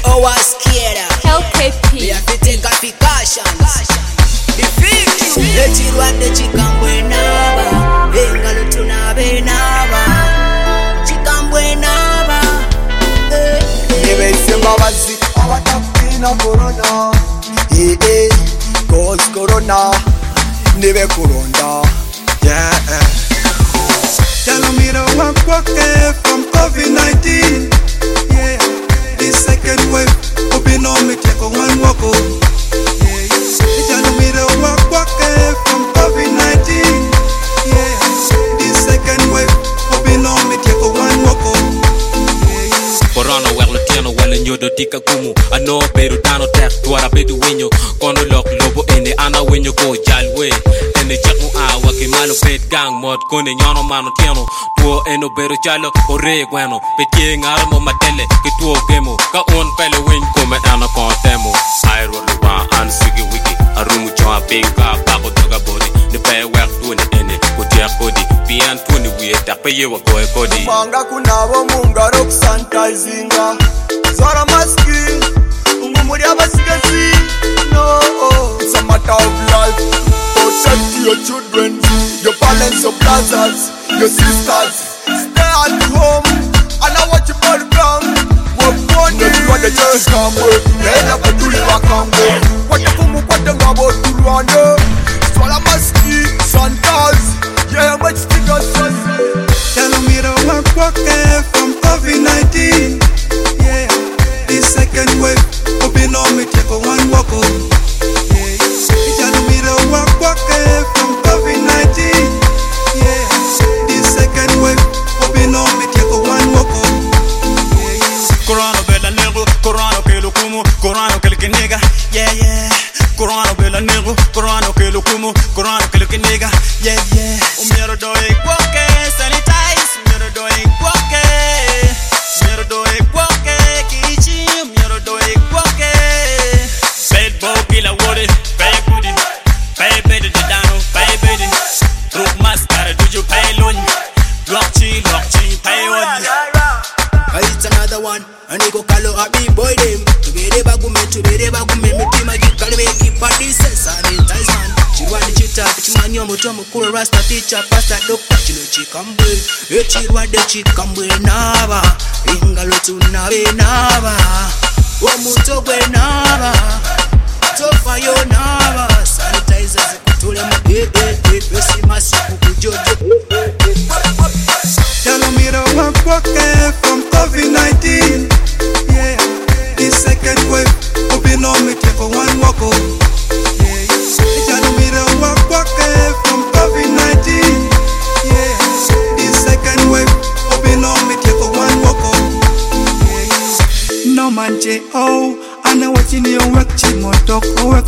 owasquiera LKP. we have to take applications. The fix lechirwadde chikambwe naba engalo tunabe naba chikambwe naba Nibesemba bazi abatakina corona cause corona nibe kuronda Tell me the walk from COVID-19. Yeah, this second wave, hoping on me take a one walk. Yeah, tell me the walk from COVID-19. Yeah, this second wave, hoping on me take a one walk. Corona wala tiano wala nyodo tika kumu ano peru dano tek tuara bedu winyo kono lok lobo ene ana winyo ko jalwe ene jamu awa ke malo pet gang mod kone nyono mano tiano tuo eno beru chalo ore gweno petie ngara mo matele ke tuo gemo ka on pele win kome ana kontemo airo luwa an sigi wiki arumu choa pinga bako toga body ne pe wek tuone ene ko tia kodi pian tuone wie tak pe yewa ko e kodi Manga kunabo mungaro kusanitizinga Zara maski Umumuri abasigasi No, it's a matter of life Protect your children Your parents, your brothers Your sisters Stay at home And I watch you for the ground Work one day You want the church come work Nena kutuli wakambo Watafumu kwa ngabo turuande Swala maski Sanitize Yeah, much stickers Tell me the walk from COVID-19. Yeah, this second wave, hoping on me take a one walk. Yeah, tell me the walk from COVID-19. Yeah, this second wave, hoping on me take a one walk. Corona bella negro, corona que lo como, corona que le nega. Yeah, yeah. Corona bella negro, corona que lo como, corona que le nega. Yeah, yeah. O mero doy qualquer sanitize, mero doy qualquer, mero doy qualquer kichi, mero doy qualquer. Bad boy kila wore, pay goody, pay better the dano, pay better. Rock mascara, do you pay loan? Lock chi, pay one. It's another one and they go call a big boy them to be the bagume me tima gikale me keep at this sanitize man chirwa de chita chimanyo moto mukuru rasta teacher pastor doctor chino chikambwe chirwa de chikambwe naba ingalo tunabe naba omuto gwe naba tofa yo naba sanitizers kutule mu besi masiku kujojo. Tell me the walk from COVID-19. Yeah, this second wave, hoping on me take a one walk. Yeah, tell me the walk from COVID-19. Yeah, this second wave, hoping on me take a one walk. Yeah, no man I know what you need, work chimotok,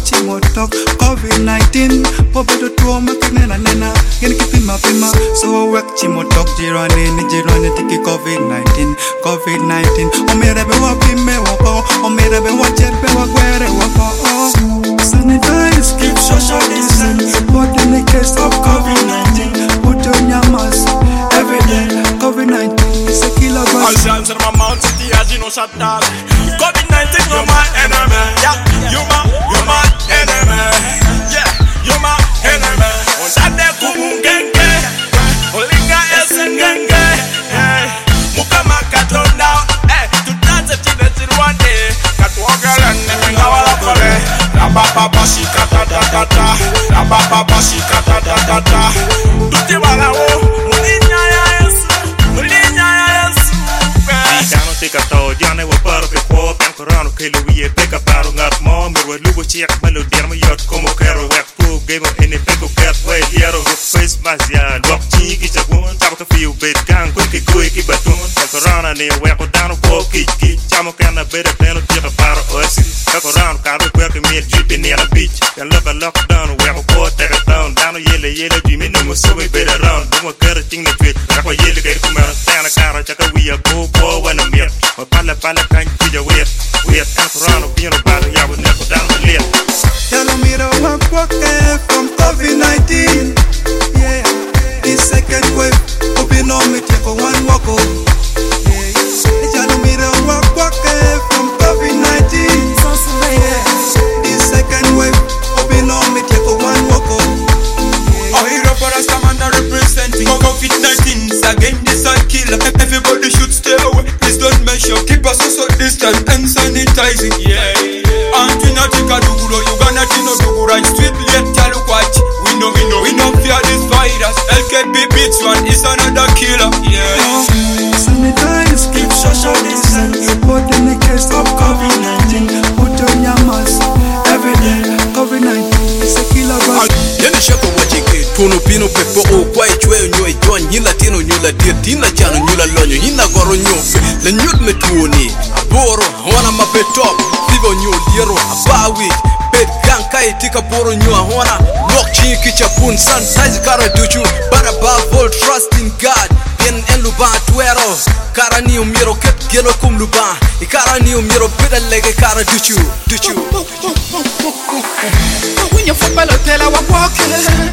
COVID-19, pobedo tuo makinena nena, gini kipima pima, so work chimotok, jirane tiki COVID-19, omerebe wapime wako, omerebe wachebe wakwere wako, sanitize, keep social distance, but in the case of COVID-19, put on your mask, every day, COVID-19 is a killer virus. All hands in my mouth, city as you know shut down. COVID-19, you're my enemy. Yeah, you're my enemy. Yeah, you're my enemy. On Sunday, kumungenge, olinga esengenge. Mukama katonda, tutaze tine tirwande. Katuogele nenga wala kole. Rababa bashi kata da da da. Rababa bashi kata da da da. Tuti wala wo, mulinya ya Yesu, mulinya ya Yesu. Dano tika to, diane wa paro ke kwa. Corona que lo vi pega para un armo me lo lugo check me lo dermo yot como quero web pro game in pego cat way hero face mas ya lock chi ki jagon tabo ka feel bit gang quick ki baton corona ne we ko dano ko ki chamo kana better than tira para osi ka corona ka ro que me drip in the beach can lock down we ko take down dano yele di me no so we better around do mo kere ting ne tweet ka ko yele ke ko mara tana kara chaka we go when I'm here pala kan ki ja we have Corona being about it, I would never down the list. Tell me the walk from COVID-19. Yeah, this second wave, hoping on me take a one walk. Yeah, tell me the walk from COVID-19. killer. Everybody should stay away, please don't measure. Keep us social distance and sanitizing. Yeah. Antina tika dugulo, Uganda tino dugura. Street late tell watch. We know fear this virus. LKP beats one is another killer. Yeah. Sanitize, keep social distance. Put in the case of COVID-19. Put on your mask every day. COVID-19 is a killer. Yeni shaka wajike Tuno pino pepo o kwa ichwe nyo ijon Nyila tino nyula dir Tina chano nyula lonyo Nyina goro nyofe Le nyut me tuoni Aboro Wana mapetop Vivo nyo liero Abawi Pet ganka itika boro nyo Wana Lok chi kicha pun Sanitize kara duchu But above all trust in God Bien en luba tuero Kara ni umiro ket gelo kum luba Ikara ni umiro pida lege kara duchu When you football hotel I walk